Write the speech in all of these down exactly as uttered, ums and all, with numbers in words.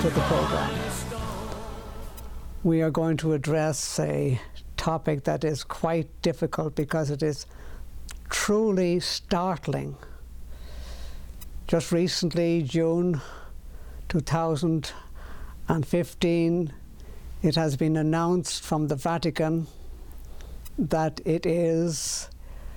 to the program. We are going to address a topic that is quite difficult because it is truly startling. Just recently, June two thousand fifteen, it has been announced from the Vatican that it is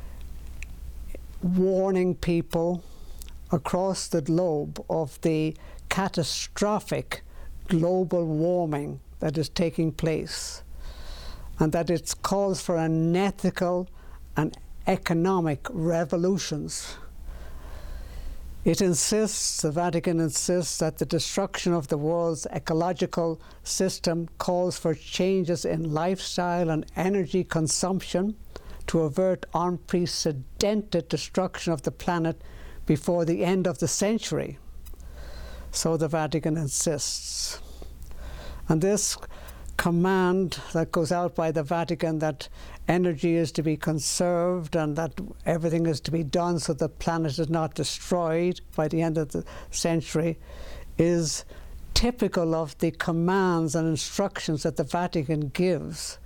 warning people across the globe of the catastrophic global warming that is taking place, and that it calls for unethical and economic revolutions. It insists, the Vatican insists, that the destruction of the world's ecological system calls for changes in lifestyle and energy consumption to avert unprecedented destruction of the planet before the end of the century. So the Vatican insists. And this command that goes out by the Vatican that energy is to be conserved and that everything is to be done so the planet is not destroyed by the end of the century is typical of the commands and instructions that the Vatican gives.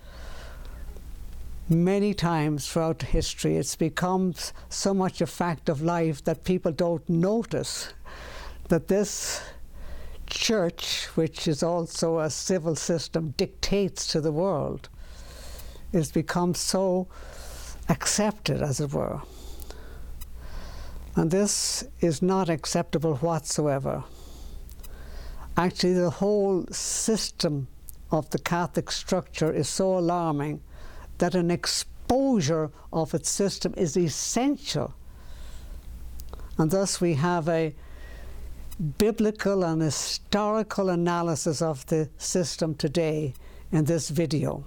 Many times throughout history, it's become so much a fact of life that people don't notice that this church, which is also a civil system, dictates to the world. It's become so accepted, as it were. And this is not acceptable whatsoever. Actually, the whole system of the Catholic structure is so alarming that an exposure of its system is essential. And thus we have a biblical and historical analysis of the system today in this video.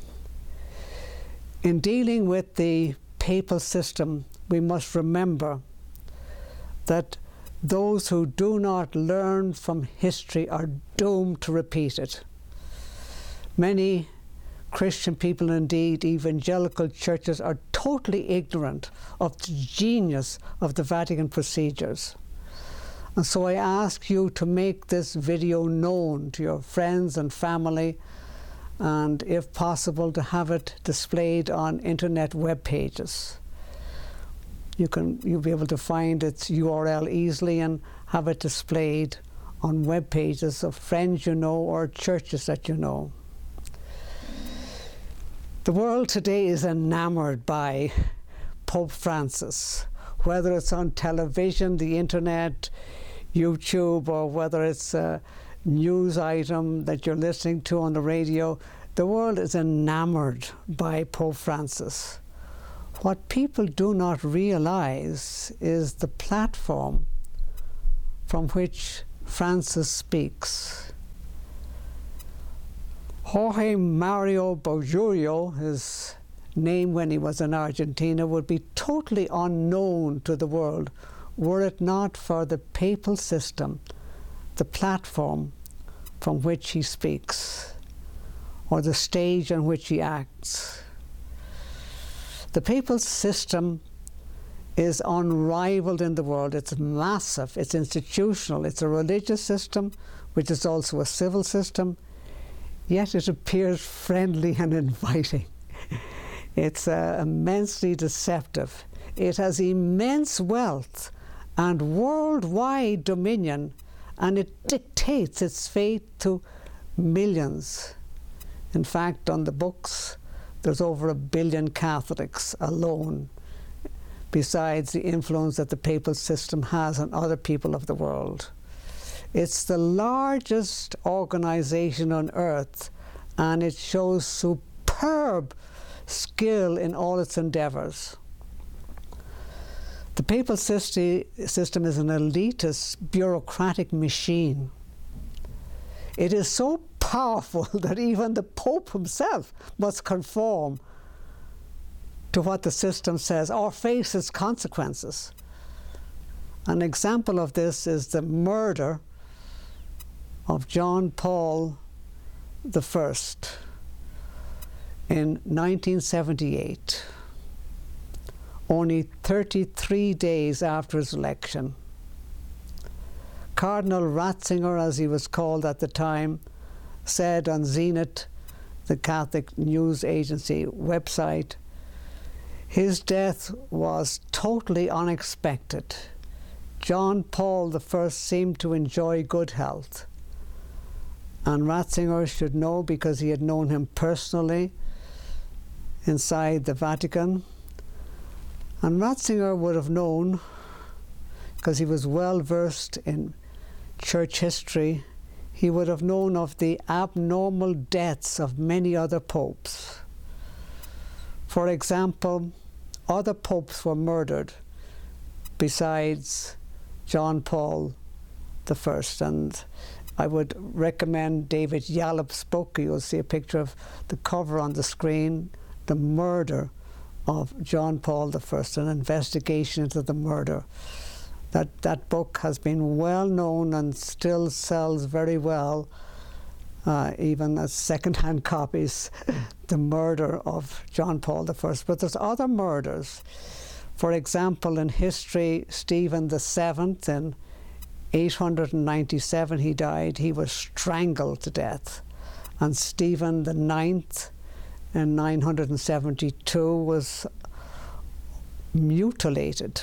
In dealing with the papal system, we must remember that those who do not learn from history are doomed to repeat it. Many Christian people, indeed evangelical churches, are totally ignorant of the genius of the Vatican procedures. And so I ask you to make this video known to your friends and family, and if possible to have it displayed on internet web pages. You can, you'll be able to find its U R L easily and have it displayed on web pages of friends you know or churches that you know. The world today is enamored by Pope Francis, whether it's on television, the internet, YouTube, or whether it's a news item that you're listening to on the radio. The world is enamored by Pope Francis. What people do not realize is the platform from which Francis speaks. Jorge Mario Bergoglio, his name when he was in Argentina, would be totally unknown to the world were it not for the papal system, the platform from which he speaks, or the stage on which he acts. The papal system is unrivaled in the world. It's massive, it's institutional, it's a religious system, which is also a civil system, yet it appears friendly and inviting. It's uh, immensely deceptive. It has immense wealth and worldwide dominion, and it dictates its fate to millions. In fact, on the books, there's over a billion Catholics alone, besides the influence that the papal system has on other people of the world. It's the largest organization on earth, and it shows superb skill in all its endeavors. The papal system is an elitist, bureaucratic machine. It is so powerful that even the Pope himself must conform to what the system says or face its consequences. An example of this is the murder of John Paul the First in nineteen seventy-eight, only thirty-three days after his election. Cardinal Ratzinger, as he was called at the time, said on Zenit, the Catholic news agency website, his death was totally unexpected. John Paul the First seemed to enjoy good health. And Ratzinger should know, because he had known him personally inside the Vatican. And Ratzinger would have known, because he was well versed in church history, he would have known of the abnormal deaths of many other popes. For example, other popes were murdered besides John Paul the First, and I would recommend David Yallop's book. You'll see a picture of the cover on the screen, The Murder of John Paul the First, an investigation into the murder. That, that book has been well known and still sells very well, uh, even as second-hand copies, The Murder of John Paul the First. But there's other murders. For example, in history, Stephen the Seventh, in eight hundred ninety-seven he died. He was strangled to death. And Stephen the Ninth, in nine hundred seventy-two, was mutilated.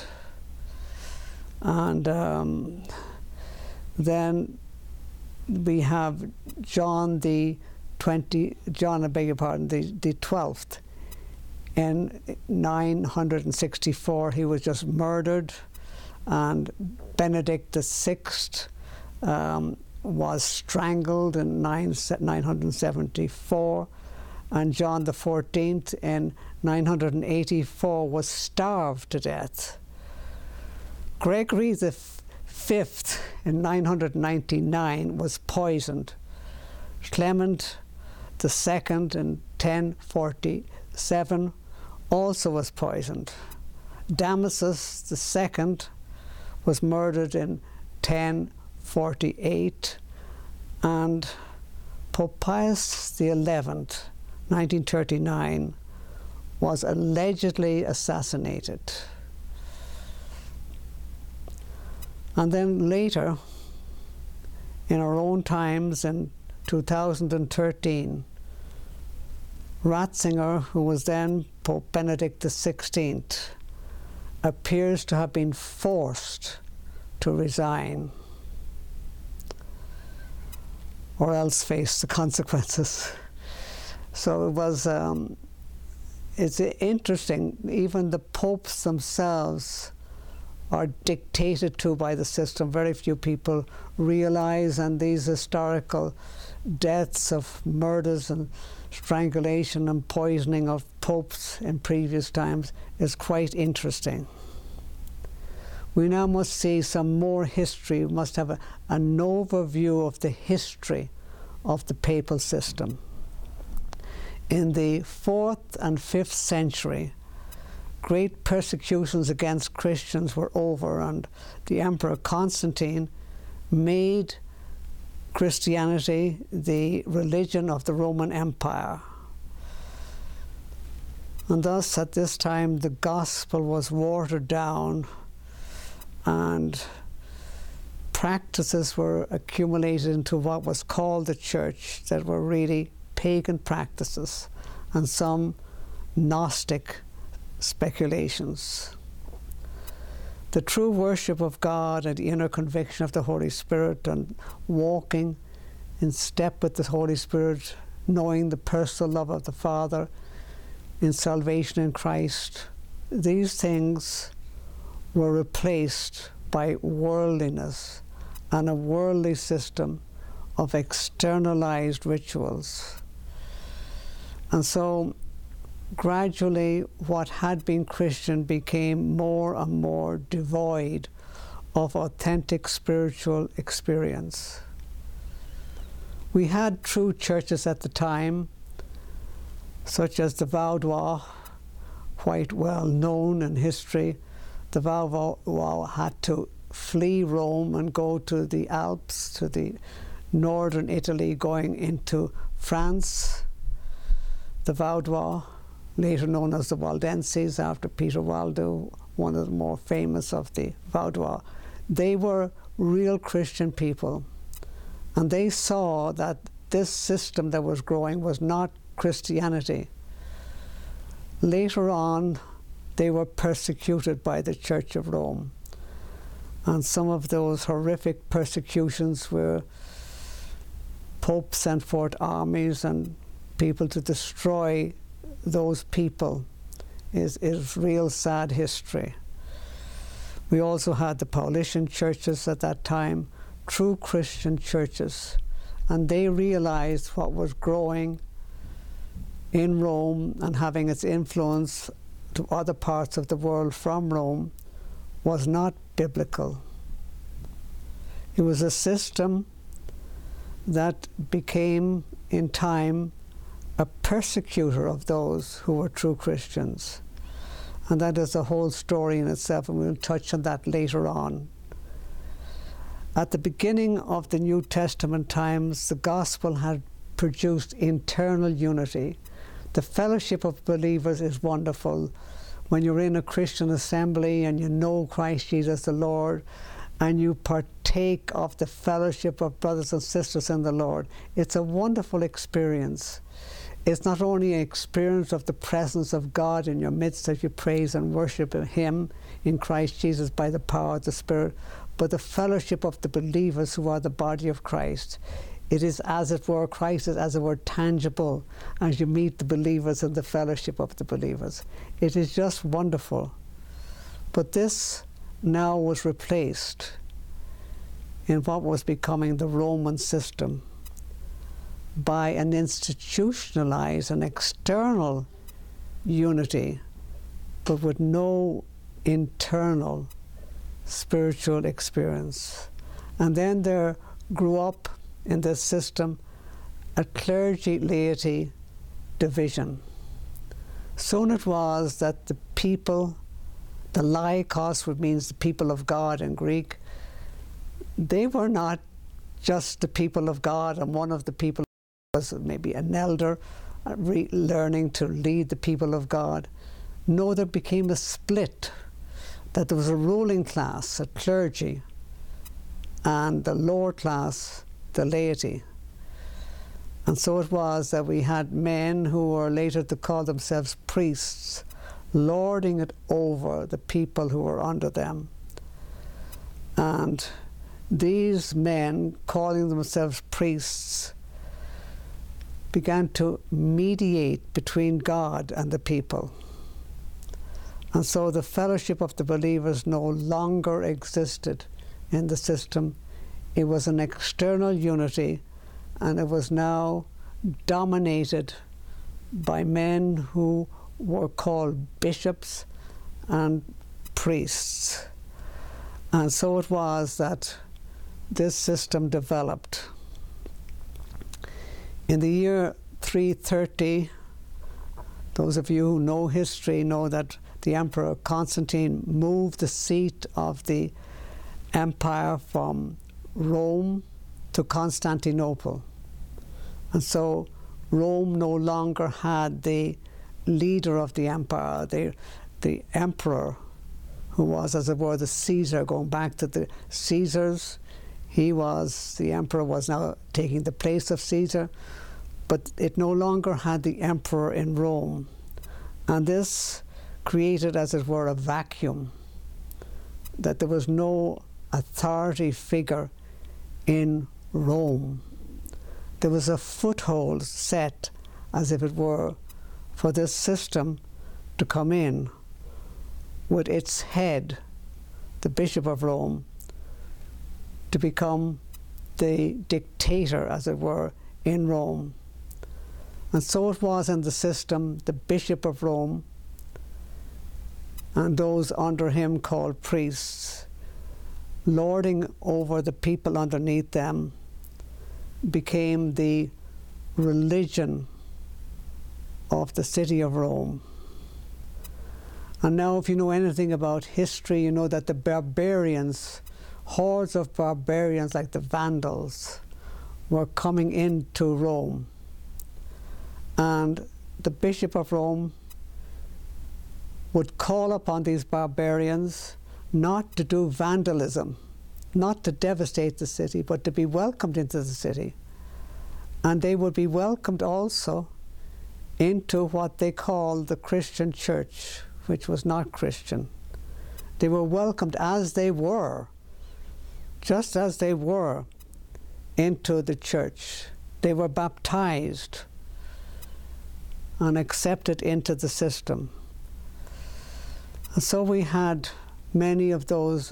And um, then we have John the twenty, John, I beg your pardon, the, the twelfth. In nine hundred sixty-four, he was just murdered, and Benedict the Sixth um, was strangled in nine hundred seventy-four, and John the Fourteenth in nine hundred eighty-four was starved to death. Gregory the Fifth in nine hundred ninety-nine was poisoned. Clement the Second in ten forty-seven also was poisoned. Damasus the Second was murdered in ten forty-eight, and Pope Pius the Eleventh, nineteen thirty-nine, was allegedly assassinated. And then later, in our own times, in two thousand thirteen, Ratzinger, who was then Pope Benedict the Sixteenth, appears to have been forced to resign, or else face the consequences. So it was, um, it's interesting, even the popes themselves are dictated to by the system. Very few people realize, and these historical deaths of murders and strangulation and poisoning of popes in previous times is quite interesting. We now must see some more history. We must have a, an overview of the history of the papal system. In the fourth and fifth century, great persecutions against Christians were over, and the Emperor Constantine made Christianity the religion of the Roman Empire. And thus, at this time, the gospel was watered down, and practices were accumulated into what was called the church that were really pagan practices, and some Gnostic speculations. The true worship of God and the inner conviction of the Holy Spirit, and walking in step with the Holy Spirit, knowing the personal love of the Father in salvation in Christ, these things were replaced by worldliness and a worldly system of externalized rituals. And so gradually what had been Christian became more and more devoid of authentic spiritual experience. We had true churches at the time, such as the Vaudois, quite well known in history. The Vaudois had to flee Rome and go to the Alps, to the northern Italy, going into France. The Vaudois, later known as the Waldenses, after Peter Waldo, one of the more famous of the Vaudois They were real Christian people, and they saw that this system that was growing was not Christianity. Later on, they were persecuted by the Church of Rome, and some of those horrific persecutions were Pope sent forth armies and people to destroy those people is, is real sad history. We also had the Paulician churches at that time, true Christian churches, and they realized what was growing in Rome and having its influence to other parts of the world from Rome was not biblical. It was a system that became, in time, a persecutor of those who were true Christians. And that is a whole story in itself, and we'll touch on that later on. At the beginning of the New Testament times, the gospel had produced internal unity. The fellowship of believers is wonderful. When you're in a Christian assembly and you know Christ Jesus the Lord, and you partake of the fellowship of brothers and sisters in the Lord, it's a wonderful experience. It's not only an experience of the presence of God in your midst as you praise and worship Him in Christ Jesus by the power of the Spirit, but the fellowship of the believers who are the body of Christ. It is, as it were, Christ is, as it were, tangible as you meet the believers in the fellowship of the believers. It is just wonderful. But this now was replaced in what was becoming the Roman system by an institutionalized and external unity, but with no internal spiritual experience. And then there grew up in this system a clergy-laity division. Soon it was that the people, the laikos, which means the people of God in Greek, they were not just the people of God, and one of the people was maybe an elder uh, re learning to lead the people of God. No, there became a split, that there was a ruling class, a clergy, and the lower class, the laity. And so it was that we had men who were later to call themselves priests, lording it over the people who were under them. And these men, calling themselves priests, began to mediate between God and the people. And so the fellowship of the believers no longer existed in the system. It was an external unity, and it was now dominated by men who were called bishops and priests. And so it was that this system developed. In the year three thirty, those of you who know history know that the Emperor Constantine moved the seat of the empire from Rome to Constantinople. And so Rome no longer had the leader of the empire, the, the emperor, who was, as it were, the Caesar, going back to the Caesars. He was, the emperor was now taking the place of Caesar, but it no longer had the emperor in Rome. And this created, as it were, a vacuum, that there was no authority figure in Rome. There was a foothold set, as if it were, for this system to come in, with its head, the Bishop of Rome, to become the dictator, as it were, in Rome. And so it was in the system, the Bishop of Rome and those under him called priests, lording over the people underneath them, became the religion of the city of Rome. And now, if you know anything about history, you know that the barbarians, hordes of barbarians like the Vandals, were coming into Rome. And the Bishop of Rome would call upon these barbarians not to do vandalism, not to devastate the city, but to be welcomed into the city. And they would be welcomed also into what they called the Christian church, which was not Christian. They were welcomed as they were, just as they were, into the church. They were baptized and accepted into the system. And so we had many of those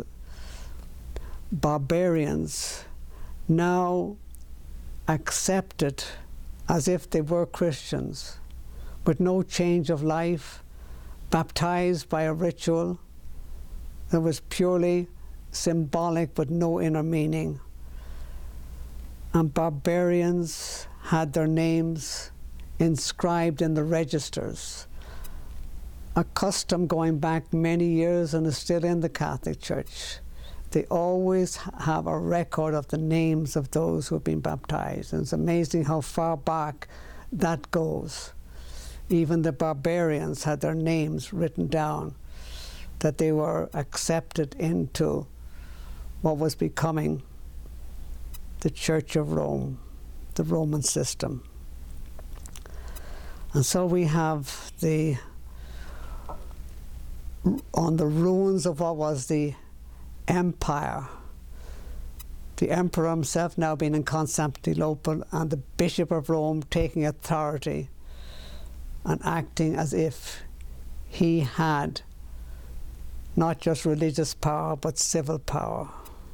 barbarians now accepted as if they were Christians, with no change of life, baptized by a ritual that was purely symbolic but no inner meaning. And barbarians had their names inscribed in the registers, a custom going back many years and is still in the Catholic Church. They always have a record of the names of those who have been baptized. And it's amazing how far back that goes. Even the barbarians had their names written down, that they were accepted into what was becoming the Church of Rome, the Roman system. And so we have the, on the ruins of what was the empire, the emperor himself now being in Constantinople, and the Bishop of Rome taking authority and acting as if he had not just religious power but civil power.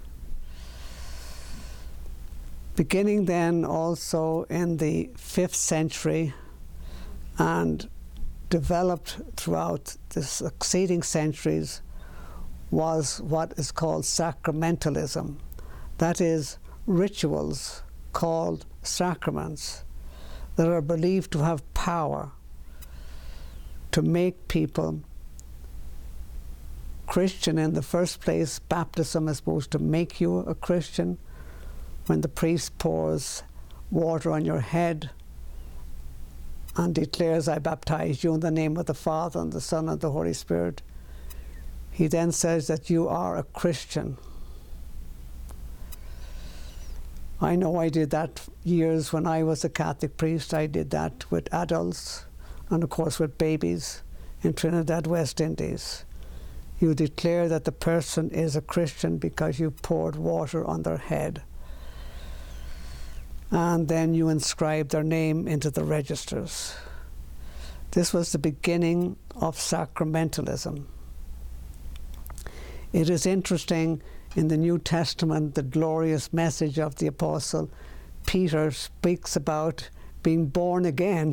Beginning then also in the fifth century and developed throughout the succeeding centuries was what is called sacramentalism. That is, rituals called sacraments that are believed to have power to make people Christian in the first place. Baptism is supposed to make you a Christian. When the priest pours water on your head and declares, "I baptize you in the name of the Father and the Son and the Holy Spirit," he then says that you are a Christian. I know I did that years when I was a Catholic priest. I did that with adults and of course with babies in Trinidad, West Indies. You declare that the person is a Christian because you poured water on their head. And then you inscribe their name into the registers. This was the beginning of sacramentalism. It is interesting, in the New Testament, the glorious message of the Apostle Peter speaks about being born again,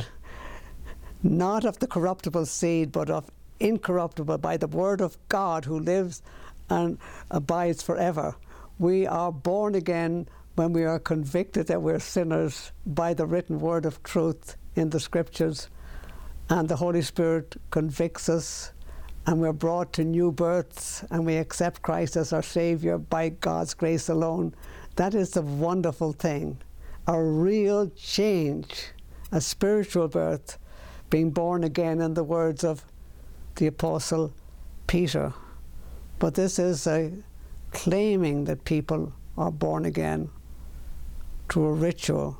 not of the corruptible seed, but of incorruptible, by the word of God who lives and abides forever. We are born again when we are convicted that we're sinners by the written word of truth in the scriptures, and the Holy Spirit convicts us, and we're brought to new births, and we accept Christ as our Saviour by God's grace alone. That is the wonderful thing, a real change, a spiritual birth, being born again, in the words of the Apostle Peter. But this is a claiming that people are born again to a ritual.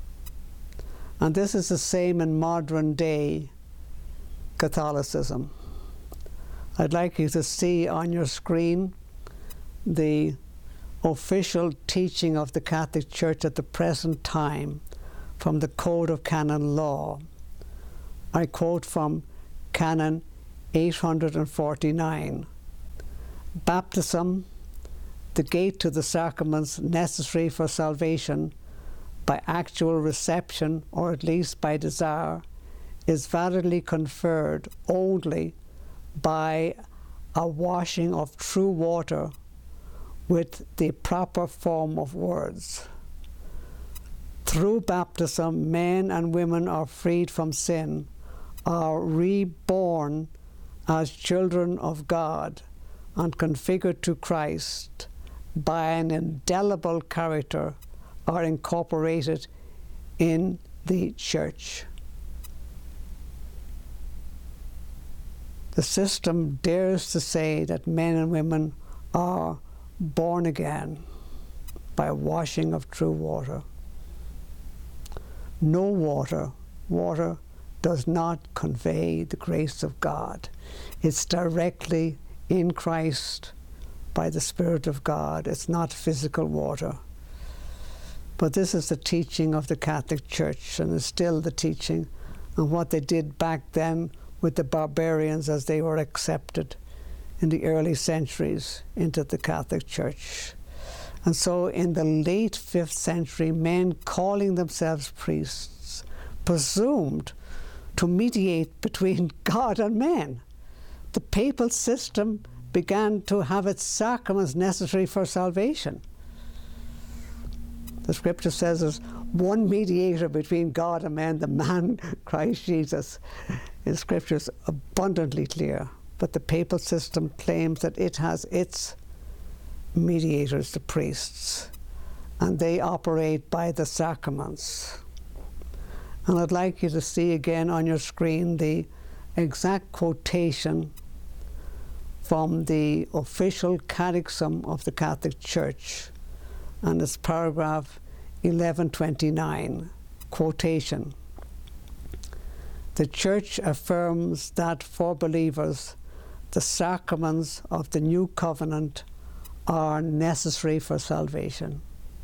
And this is the same in modern day Catholicism. I'd like you to see on your screen the official teaching of the Catholic Church at the present time from the Code of Canon Law. I quote from Canon eight hundred forty-nine. Baptism, the gate to the sacraments necessary for salvation by actual reception, or at least by desire, is validly conferred only by a washing of true water with the proper form of words. Through baptism, men and women are freed from sin, are reborn as children of God, and configured to Christ by an indelible character, are incorporated in the Church. The system dares to say that men and women are born again by a washing of true water. No water, water does not convey the grace of God. It's directly in Christ by the Spirit of God. It's not physical water. But this is the teaching of the Catholic Church, and is still the teaching, and what they did back then with the barbarians as they were accepted in the early centuries into the Catholic Church. And so in the late fifth century, men calling themselves priests presumed to mediate between God and men. The papal system began to have its sacraments necessary for salvation. The scripture says there's one mediator between God and man, the man Christ Jesus. The scripture is abundantly clear. But the papal system claims that it has its mediators, the priests, and they operate by the sacraments. And I'd like you to see again on your screen the exact quotation from the official catechism of the Catholic Church, and it's paragraph eleven twenty-nine, quotation. The Church affirms that for believers, the sacraments of the new covenant are necessary for salvation.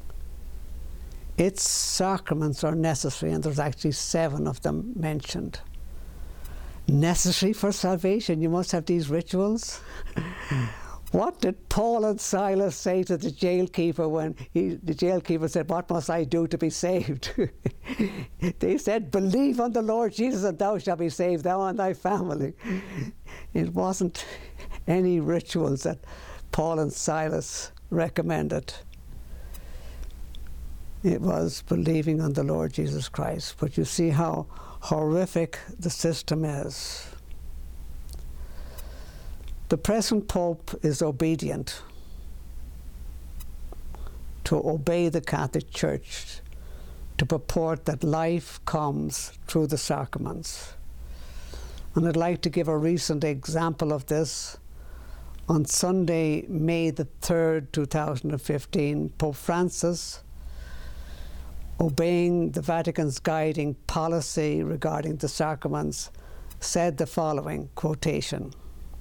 Its sacraments are necessary, and there's actually seven of them mentioned. Necessary for salvation? You must have these rituals? What did Paul and Silas say to the jailkeeper when he, the jailkeeper said, "What must I do to be saved?" They said, "Believe on the Lord Jesus and thou shalt be saved, thou and thy family." It wasn't any rituals that Paul and Silas recommended. It was believing on the Lord Jesus Christ. But you see how horrific the system is. The present Pope is obedient to obey the Catholic Church, to purport that life comes through the sacraments. And I'd like to give a recent example of this. On Sunday, May the third, two thousand fifteen, Pope Francis, obeying the Vatican's guiding policy regarding the sacraments, said the following quotation: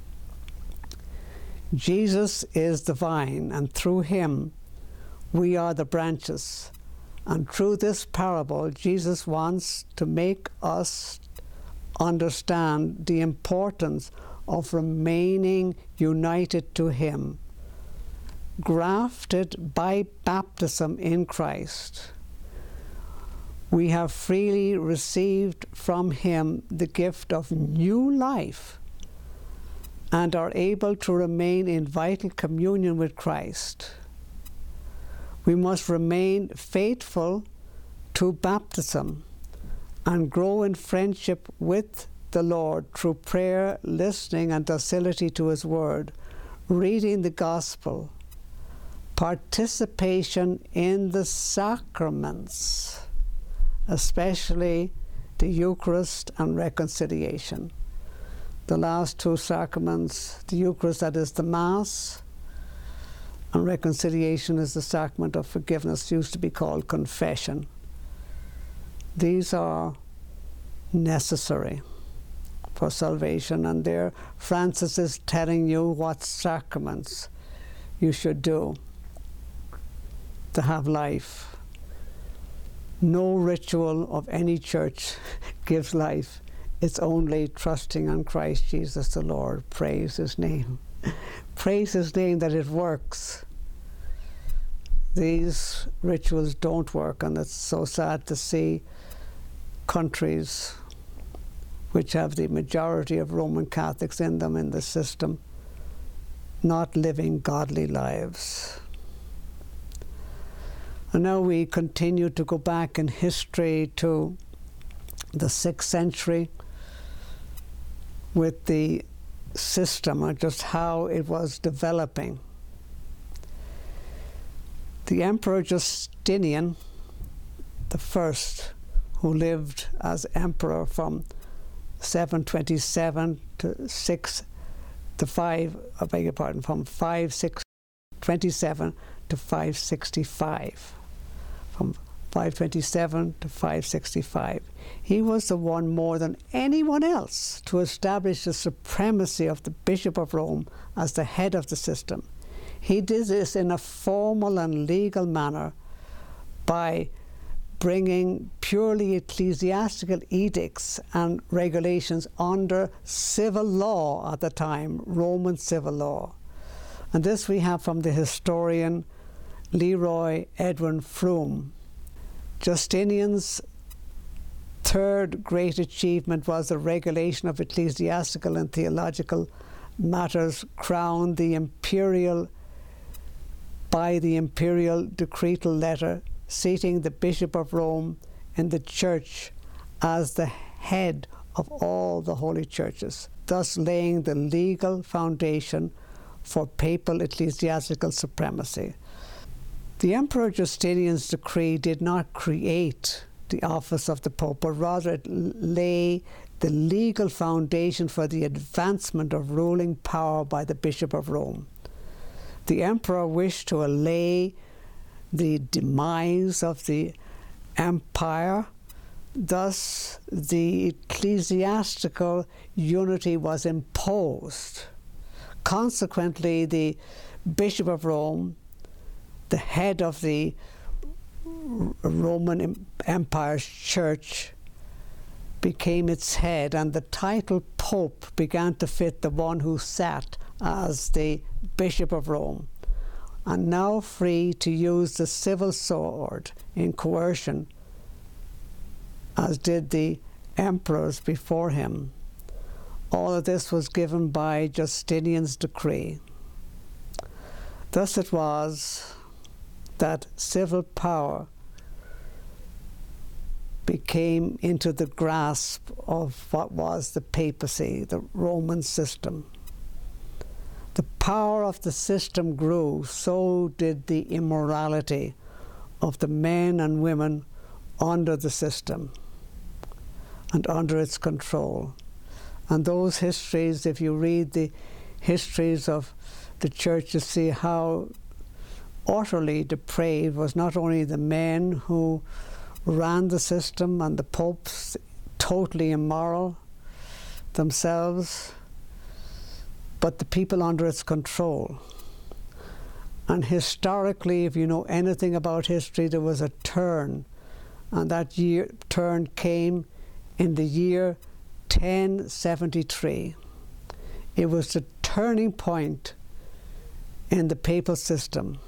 "Jesus is the vine, and through him we are the branches. And through this parable, Jesus wants to make us understand the importance of remaining united to him, grafted by baptism in Christ. We have freely received from him the gift of new life and are able to remain in vital communion with Christ. We must remain faithful to baptism and grow in friendship with the Lord through prayer, listening and docility to his word, reading the gospel, participation in the sacraments, especially the Eucharist and reconciliation." The last two sacraments, the Eucharist, that is the Mass, and reconciliation is the sacrament of forgiveness, used to be called confession. These are necessary for salvation, and there Francis is telling you what sacraments you should do to have life. No ritual of any church gives life. It's only trusting on Christ Jesus the Lord. Praise his name. Praise his name that it works. These rituals don't work, and it's so sad to see countries which have the majority of Roman Catholics in them in the system not living godly lives. And now we continue to go back in history to the sixth century with the system and just how it was developing. The Emperor Justinian the First, who lived as emperor from seven twenty-seven to six to five, I beg your pardon, from five six twenty-seven to five sixty-five. From five twenty-seven to five sixty-five. He was the one more than anyone else to establish the supremacy of the Bishop of Rome as the head of the system. He did this in a formal and legal manner by bringing purely ecclesiastical edicts and regulations under civil law at the time, Roman civil law. And this we have from the historian Leroy Edwin Froome. Justinian's third great achievement was the regulation of ecclesiastical and theological matters crowned the imperial by the imperial decretal letter seating the Bishop of Rome in the Church as the head of all the holy churches, thus laying the legal foundation for papal ecclesiastical supremacy. The Emperor Justinian's decree did not create the office of the Pope, but rather it lay the legal foundation for the advancement of ruling power by the Bishop of Rome. The Emperor wished to allay the demise of the empire, thus the ecclesiastical unity was imposed. Consequently, the Bishop of Rome, the head of the Roman Empire's church, became its head, and the title Pope began to fit the one who sat as the Bishop of Rome, and now free to use the civil sword in coercion, as did the emperors before him. All of this was given by Justinian's decree. Thus it was that civil power became into the grasp of what was the papacy, the Roman system. The power of the system grew, so did the immorality of the men and women under the system and under its control. And those histories, if you read the histories of the church, you see how utterly depraved was not only the men who ran the system and the popes, totally immoral themselves, but the people under its control. And historically, if you know anything about history, there was a turn, and that year turn came in the year ten seventy-three. It was the turning point in the papal system.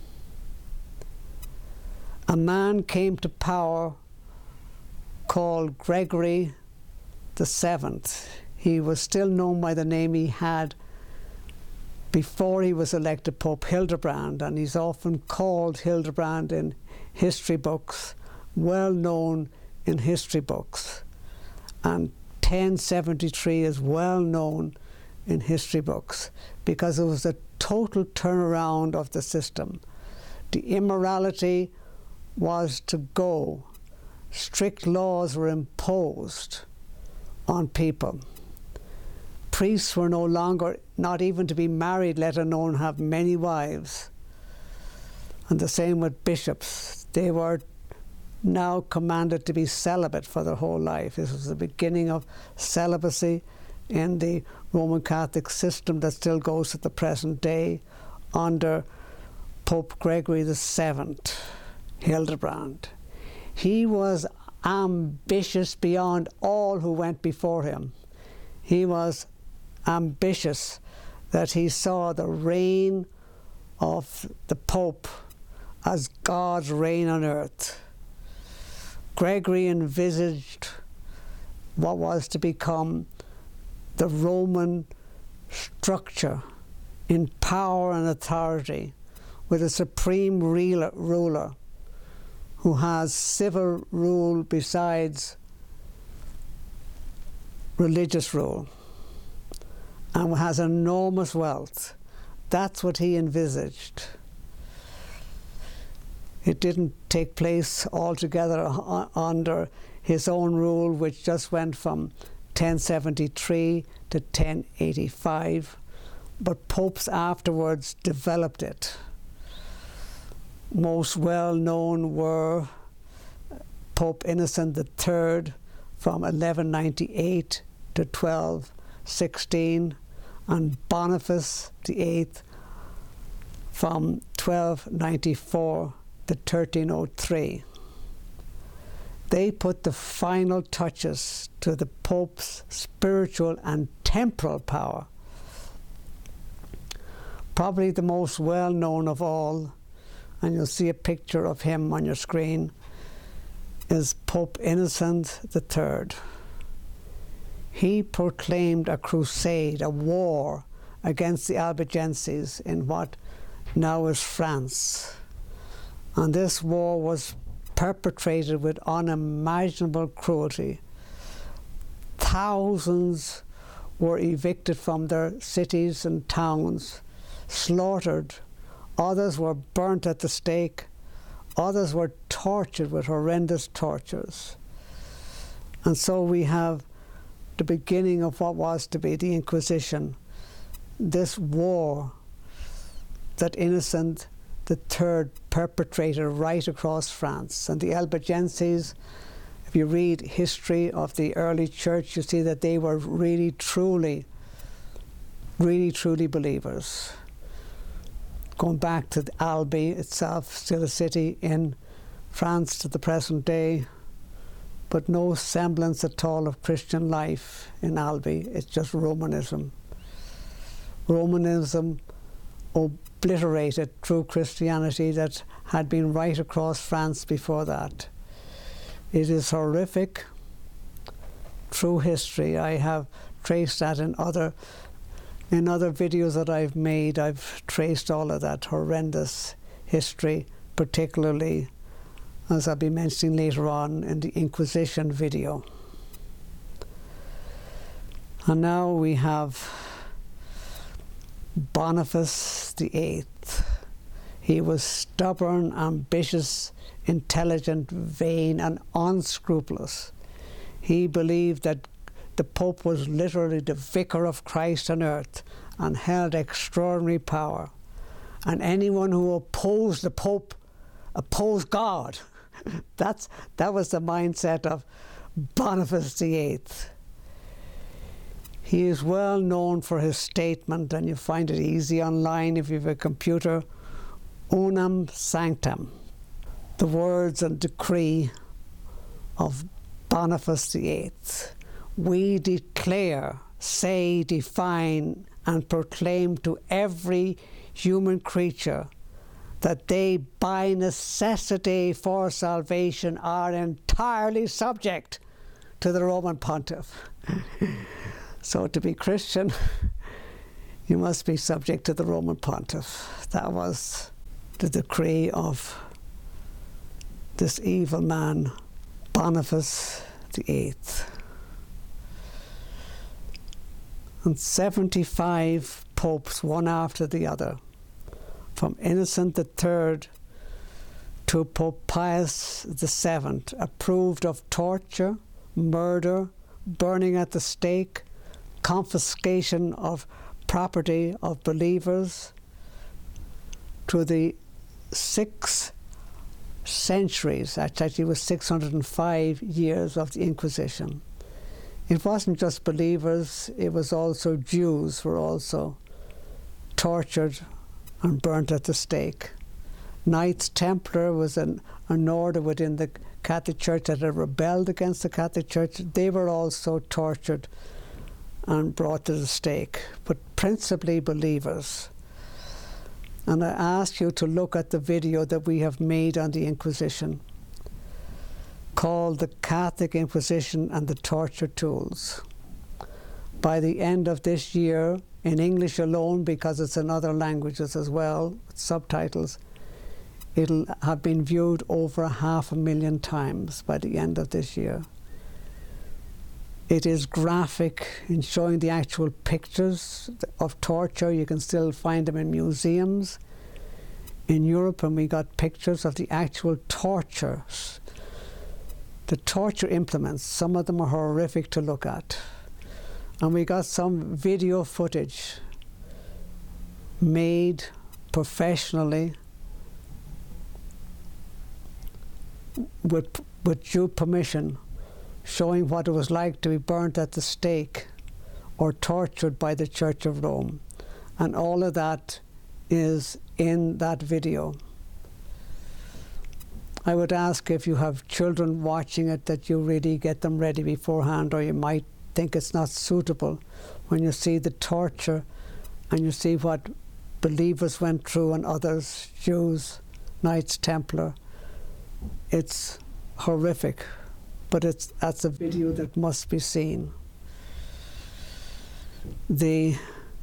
A man came to power called Gregory the Seventh. He was still known by the name he had before he was elected Pope, Hildebrand, and he's often called Hildebrand in history books, well known in history books. And ten seventy-three is well known in history books because it was a total turnaround of the system. The immorality was to go. Strict laws were imposed on people. Priests were no longer, not even to be married, let alone have many wives. And the same with bishops. They were now commanded to be celibate for their whole life. This was the beginning of celibacy in the Roman Catholic system that still goes to the present day under Pope Gregory the Seventh, Hildebrand. He was ambitious beyond all who went before him. He was ambitious that he saw the reign of the Pope as God's reign on earth. Gregory envisaged what was to become the Roman structure in power and authority, with a supreme ruler who has civil rule besides religious rule, and has enormous wealth. That's what he envisaged. It didn't take place altogether under his own rule, which just went from ten seventy-three to ten eighty-five, but popes afterwards developed it. most well known were Pope Innocent the third from eleven ninety-eight to twelve sixteen, and Boniface the eighth from twelve ninety-four to thirteen oh three. They put the final touches to the Pope's spiritual and temporal power. Probably the most well-known of all, and you'll see a picture of him on your screen, is Pope Innocent the third. He proclaimed a crusade, a war against the Albigenses in what now is France. And this war was perpetrated with unimaginable cruelty. Thousands were evicted from their cities and towns, slaughtered. Others were burnt at the stake. Others were tortured with horrendous tortures. And so we have the beginning of what was to be the Inquisition, this war that Innocent the third perpetrated right across France. And the Albigenses, if you read history of the early church, you see that they were really, truly, really, truly believers. Going back to Albi itself, still a city in France to the present day, but no semblance at all of Christian life in Albi. It's just Romanism. Romanism obliterated true Christianity that had been right across France before that. It is horrific, true history. I have traced that in other in other videos that I've made. I've traced all of that horrendous history, particularly, as I'll be mentioning later on, in the Inquisition video. And now we have Boniface the eighth. He was stubborn, ambitious, intelligent, vain, and unscrupulous. He believed that the Pope was literally the vicar of Christ on earth and held extraordinary power. And anyone who opposed the Pope opposed God. That's, that was the mindset of Boniface the eighth. He is well known for his statement, and you find it easy online if you have a computer, Unam Sanctam, the words and decree of Boniface the eighth. We declare, say, define, and proclaim to every human creature that they by necessity for salvation are entirely subject to the Roman Pontiff. So to be Christian, you must be subject to the Roman Pontiff. That was the decree of this evil man, Boniface the eighth. And seventy-five popes, one after the other, from Innocent the third to Pope Pius the seventh, approved of torture, murder, burning at the stake, confiscation of property of believers, to the six centuries, actually it was six hundred five years of the Inquisition. It wasn't just believers, it was also Jews were also tortured and burnt at the stake. Knights Templar was an, an order within the Catholic Church that had rebelled against the Catholic Church. They were also tortured and brought to the stake, but principally believers. And I ask you to look at the video that we have made on the Inquisition, called The Catholic Inquisition and the Torture Tools. By the end of this year, in English alone, because it's in other languages as well, with subtitles, it'll have been viewed over a half a million times by the end of this year. It is graphic in showing the actual pictures of torture. You can still find them in museums in Europe, and we got pictures of the actual tortures. The torture implements, some of them are horrific to look at. And we got some video footage made professionally with, with due permission, showing what it was like to be burnt at the stake or tortured by the Church of Rome. And all of that is in that video. I would ask, if you have children watching it, that you really get them ready beforehand, or you might think it's not suitable when you see the torture and you see what believers went through and others, Jews, Knights Templar. It's horrific, but it's that's a video that must be seen. The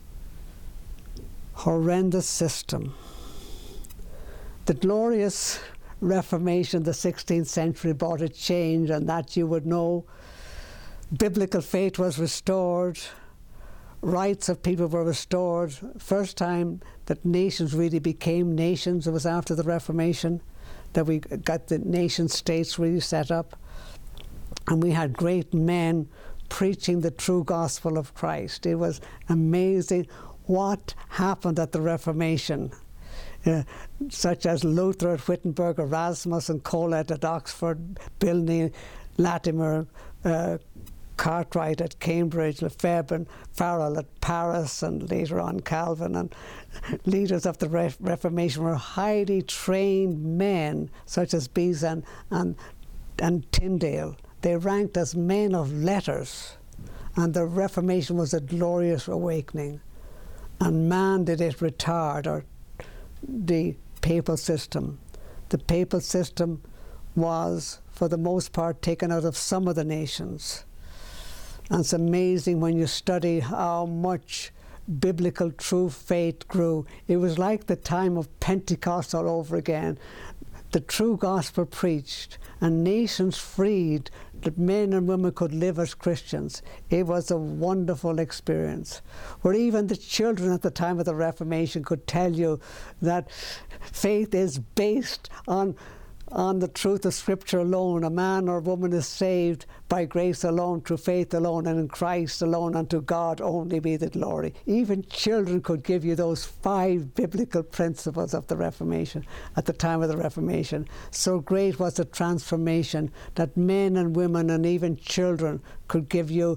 horrendous system. The glorious Reformation, the sixteenth century, brought a change, and that you would know. Biblical faith was restored, rights of people were restored. First time that nations really became nations, it was after the Reformation that we got the nation states really set up. And we had great men preaching the true gospel of Christ. It was amazing what happened at the Reformation. Uh, such as Luther at Wittenberg, Erasmus and Colet at Oxford, Bilney, Latimer, uh, Cartwright at Cambridge, Lefebvre and Farel at Paris, and later on Calvin. And leaders of the Re Reformation were highly trained men, such as Beza and, and, and Tyndale. They ranked as men of letters, and the Reformation was a glorious awakening. And man, did it retard or the papal system. The papal system was, for the most part, taken out of some of the nations. And it's amazing when you study how much biblical true faith grew. It was like the time of Pentecost all over again. The true gospel preached, and nations freed, that men and women could live as Christians. It was a wonderful experience, where even the children at the time of the Reformation could tell you that faith is based on on the truth of Scripture alone. A man or woman is saved by grace alone, through faith alone, and in Christ alone, unto God only be the glory. Even children could give you those five biblical principles of the Reformation at the time of the Reformation. So great was the transformation that men and women and even children could give you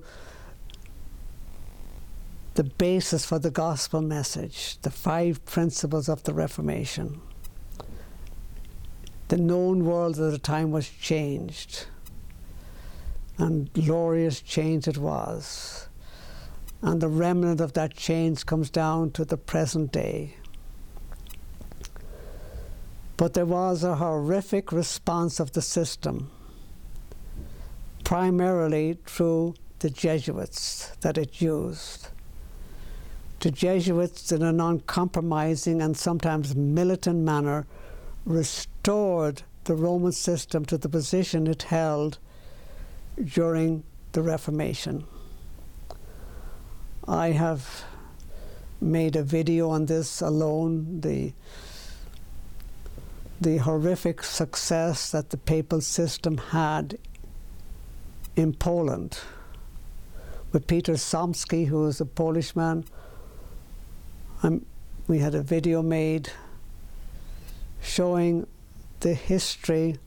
the basis for the gospel message, the five principles of the Reformation. The known world at the time was changed, and glorious change it was. And the remnant of that change comes down to the present day. But there was a horrific response of the system, primarily through the Jesuits that it used. The Jesuits, in an uncompromising and sometimes militant manner, restored the Roman system to the position it held during the Reformation. I have made a video on this alone, the, the horrific success that the papal system had in Poland. With Peter Somski, who was a Polish man, I'm, we had a video made showing the history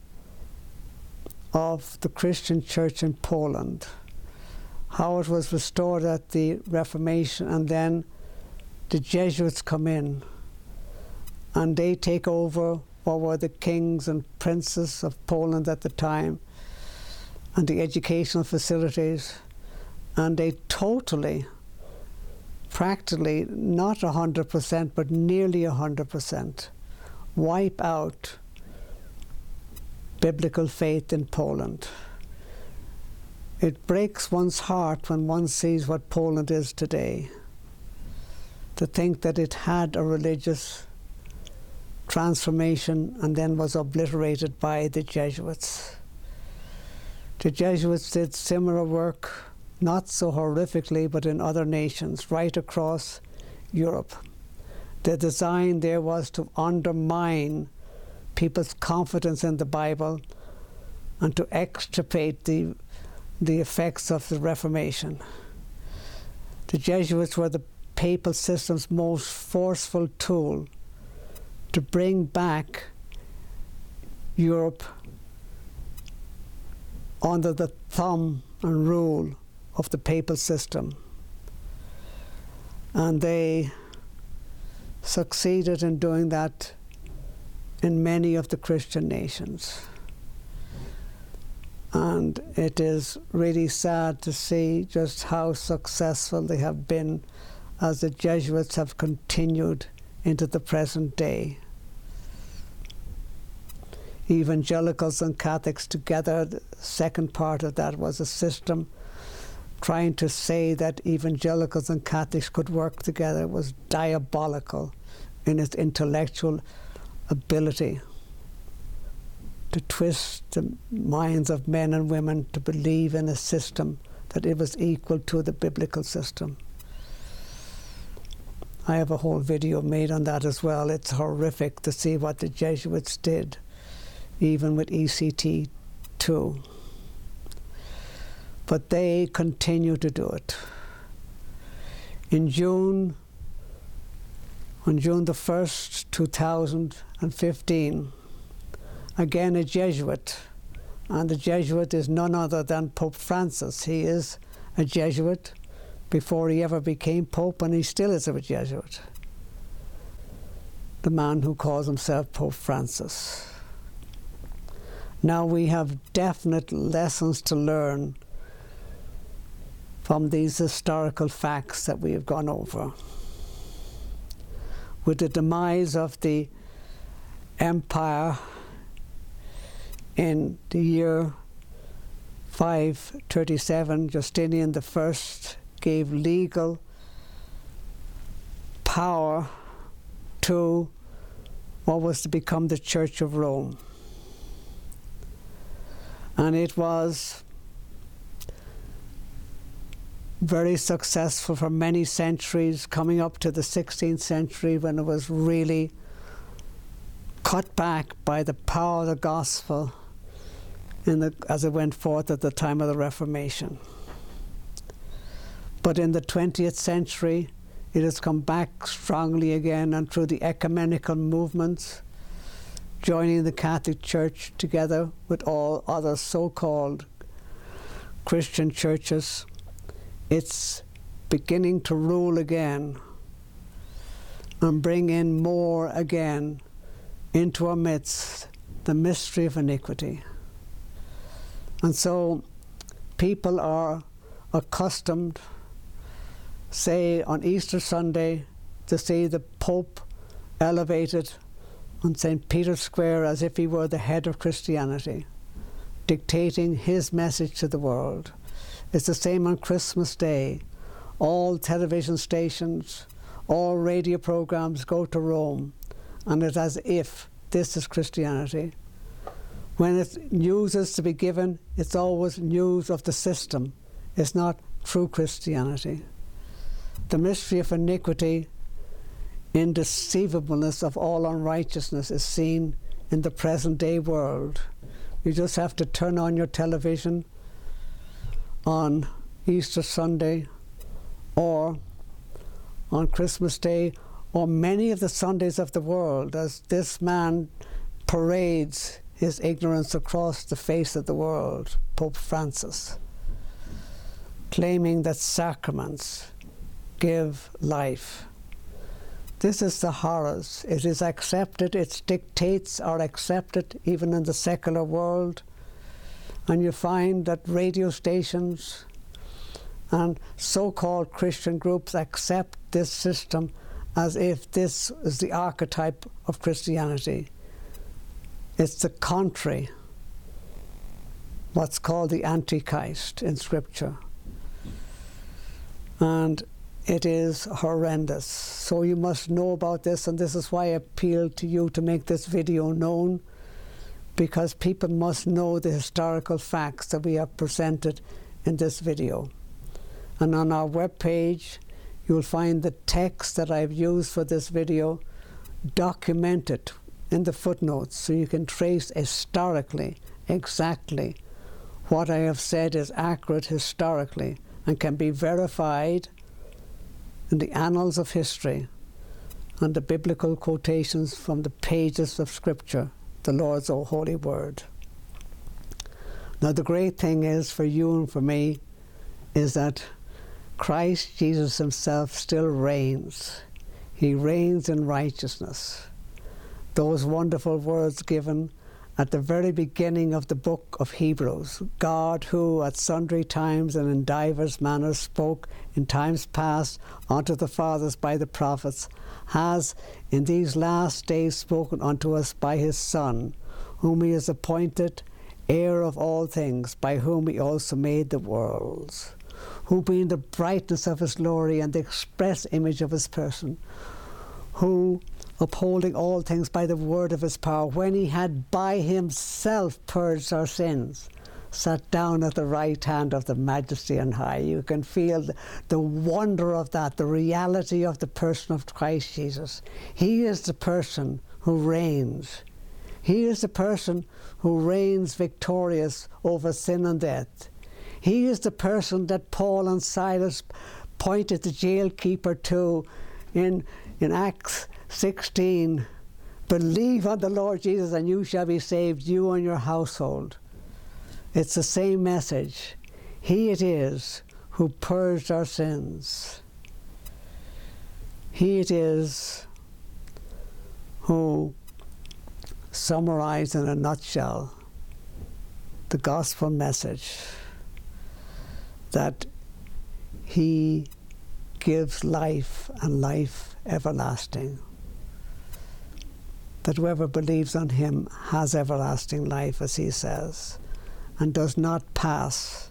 of the Christian church in Poland, how it was restored at the Reformation, and then the Jesuits come in and they take over what were the kings and princes of Poland at the time, and the educational facilities, and they totally, practically, not one hundred percent, but nearly one hundred percent, wipe out biblical faith in Poland. It breaks one's heart when one sees what Poland is today, to think that it had a religious transformation and then was obliterated by the Jesuits. The Jesuits did similar work, not so horrifically, but in other nations right across Europe. The design there was to undermine people's confidence in the Bible and to extirpate the, the effects of the Reformation. The Jesuits were the papal system's most forceful tool to bring back Europe under the thumb and rule of the papal system. And they succeeded in doing that in many of the Christian nations. And it is really sad to see just how successful they have been as the Jesuits have continued into the present day. Evangelicals and Catholics together, the second part of that was a system trying to say that evangelicals and Catholics could work together was diabolical in its intellectual ability to twist the minds of men and women to believe in a system that it was equal to the biblical system. I have a whole video made on that as well. It's horrific to see what the Jesuits did, even with E C T two. But they continue to do it. In June, on June the first, two thousand fifteen, again a Jesuit, and the Jesuit is none other than Pope Francis. He is a Jesuit before he ever became Pope, and he still is a Jesuit. The man who calls himself Pope Francis. Now we have definite lessons to learn from these historical facts that we have gone over. With the demise of the empire in the year five thirty-seven, Justinian the First gave legal power to what was to become the Church of Rome. And it was very successful for many centuries, coming up to the sixteenth century, when it was really cut back by the power of the gospel in the, as it went forth at the time of the Reformation. But in the twentieth century, it has come back strongly again, and through the ecumenical movements, joining the Catholic Church together with all other so-called Christian churches, it's beginning to rule again and bring in more again into our midst the mystery of iniquity. And so people are accustomed, say on Easter Sunday, to see the Pope elevated on Saint Peter's Square as if he were the head of Christianity, dictating his message to the world. It's the same on Christmas Day. All television stations, all radio programs go to Rome, and it's as if this is Christianity. When it's news is to be given, it's always news of the system. It's not true Christianity. The mystery of iniquity, indeceivableness of all unrighteousness is seen in the present day world. You just have to turn on your television on Easter Sunday or on Christmas Day or many of the Sundays of the world as this man parades his ignorance across the face of the world, Pope Francis, claiming that sacraments give life. This is the horrors. It is accepted, its dictates are accepted even in the secular world. And you find that radio stations and so-called Christian groups accept this system as if this is the archetype of Christianity. It's the contrary, what's called the Antichrist in Scripture. And it is horrendous. So you must know about this, and this is why I appeal to you to make this video known, because people must know the historical facts that we have presented in this video. And on our webpage, you'll find the text that I've used for this video documented in the footnotes, so you can trace historically exactly what I have said is accurate historically and can be verified in the annals of history and the biblical quotations from the pages of Scripture, the Lord's own holy word. Now the great thing is for you and for me is that Christ Jesus himself still reigns. He reigns in righteousness. Those wonderful words given at the very beginning of the book of Hebrews. God, who at sundry times and in divers manners spoke in times past unto the fathers by the prophets, has in these last days spoken unto us by his Son, whom he has appointed heir of all things, by whom he also made the worlds, who being the brightness of his glory and the express image of his person, who upholding all things by the word of his power, when he had by himself purged our sins, sat down at the right hand of the majesty on high. You can feel the, the wonder of that, the reality of the person of Christ Jesus. He is the person who reigns. He is the person who reigns victorious over sin and death. He is the person that Paul and Silas pointed the jailkeeper to in, in Acts sixteen. Believe on the Lord Jesus and you shall be saved, you and your household. It's the same message. He it is who purged our sins. He it is who summarized in a nutshell the gospel message that he gives life and life everlasting. That whoever believes on him has everlasting life, as he says, and does not pass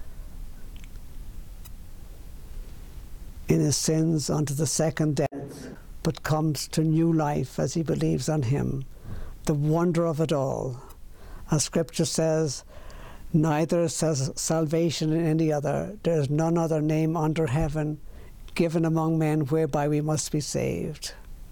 in his sins unto the second death, but comes to new life as he believes on him. The wonder of it all. As Scripture says, neither says salvation in any other. There is none other name under heaven given among men whereby we must be saved.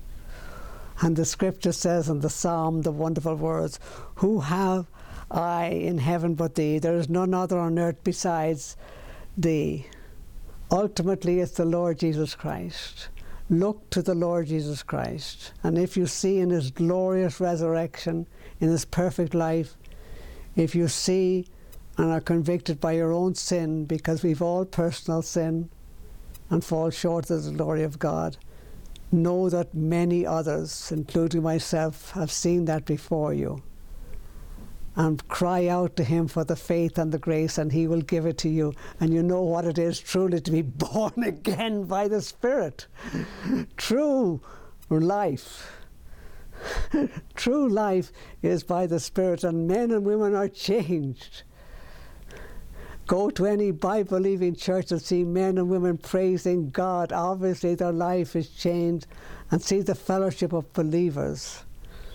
And the Scripture says in the Psalm, the wonderful words, who have I in heaven but thee? There is none other on earth besides thee. Ultimately, it's the Lord Jesus Christ. Look to the Lord Jesus Christ. And if you see in his glorious resurrection, in his perfect life, if you see and are convicted by your own sin, because we've all personal sin and fall short of the glory of God, know that many others, including myself, have seen that before you. And cry out to him for the faith and the grace, and he will give it to you. And you know what it is truly to be born again by the Spirit. True life. True life is by the Spirit, and men and women are changed. Go to any Bible-believing church and see men and women praising God. Obviously their life is changed, and see the fellowship of believers.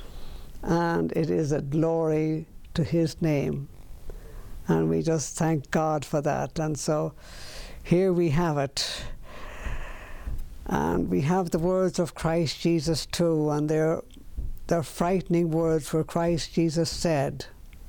And it is a glory to his name. And we just thank God for that. And so here we have it. And we have the words of Christ Jesus too, and they're, they're frightening words, where Christ Jesus said,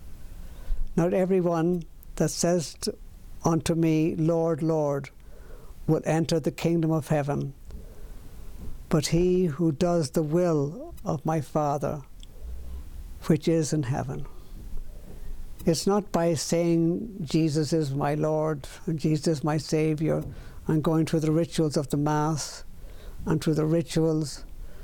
not everyone that says to, unto me, Lord, Lord, will enter the kingdom of heaven, but he who does the will of my Father, which is in heaven. It's not by saying Jesus is my Lord and Jesus is my Savior and going through the rituals of the Mass and through the rituals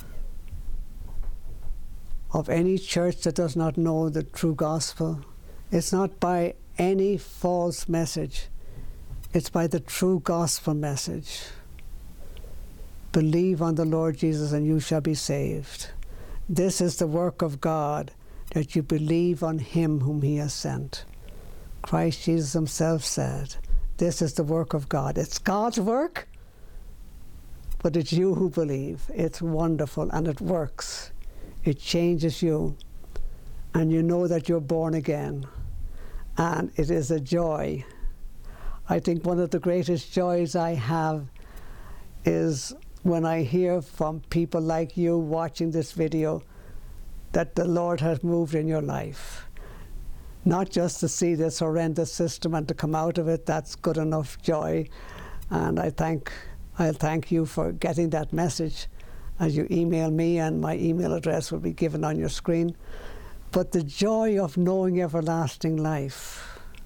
of any church that does not know the true gospel. It's not by any false message. It's by the true gospel message. Believe on the Lord Jesus and you shall be saved. This is the work of God, that you believe on him whom he has sent. Christ Jesus himself said, this is the work of God. It's God's work, but it's you who believe. It's wonderful, and it works. It changes you, and you know that you're born again. And it is a joy. I think one of the greatest joys I have is when I hear from people like you watching this video that the Lord has moved in your life. Not just to see this horrendous system and to come out of it, that's good enough joy. And I thank, I'll thank you for getting that message as you email me, and my email address will be given on your screen. But the joy of knowing everlasting life,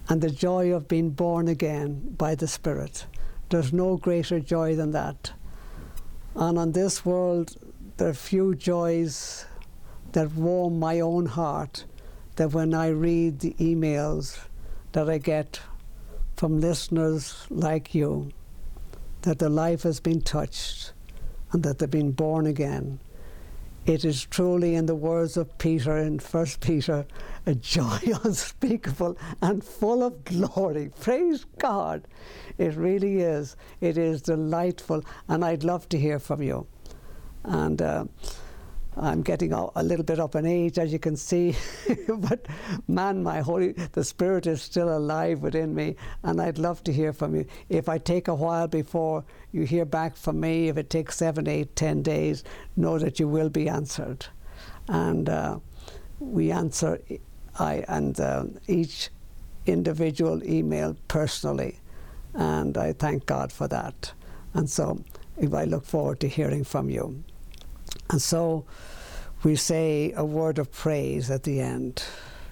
and the joy of being born again by the Spirit. There's no greater joy than that. And on this world, there are few joys that warm my own heart than when I read the emails that I get from listeners like you, that their life has been touched and that they've been born again. It is truly, in the words of Peter in First Peter, a joy unspeakable and full of glory. Praise God. It really is. It is delightful, and I'd love to hear from you. And uh, I'm getting a, a little bit up in age, as you can see, but man, my Holy, the Spirit is still alive within me, and I'd love to hear from you. If I take a while before you hear back from me, if it takes seven, eight, ten days, know that you will be answered. And uh, we answer I and uh, each individual email personally, and I thank God for that. And so if I look forward to hearing from you. And so we say a word of praise at the end,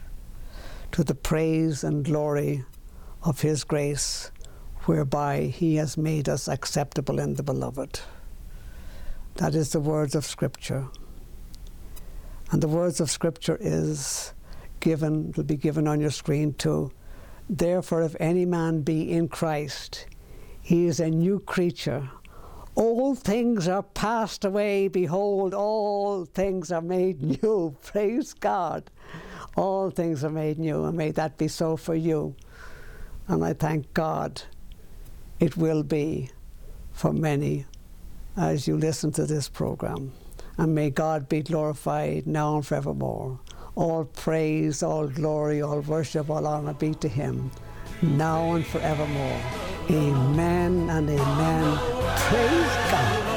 to the praise and glory of His grace, whereby He has made us acceptable in the Beloved. That is the words of Scripture. And the words of Scripture is given, it will be given on your screen too. Therefore, if any man be in Christ, he is a new creature. All things are passed away. Behold, all things are made new. Praise God. All things are made new, and may that be so for you. And I thank God it will be for many as you listen to this program. And may God be glorified now and forevermore. All praise, all glory, all worship, all honor be to Him, now and forevermore. Amen and amen. Praise God.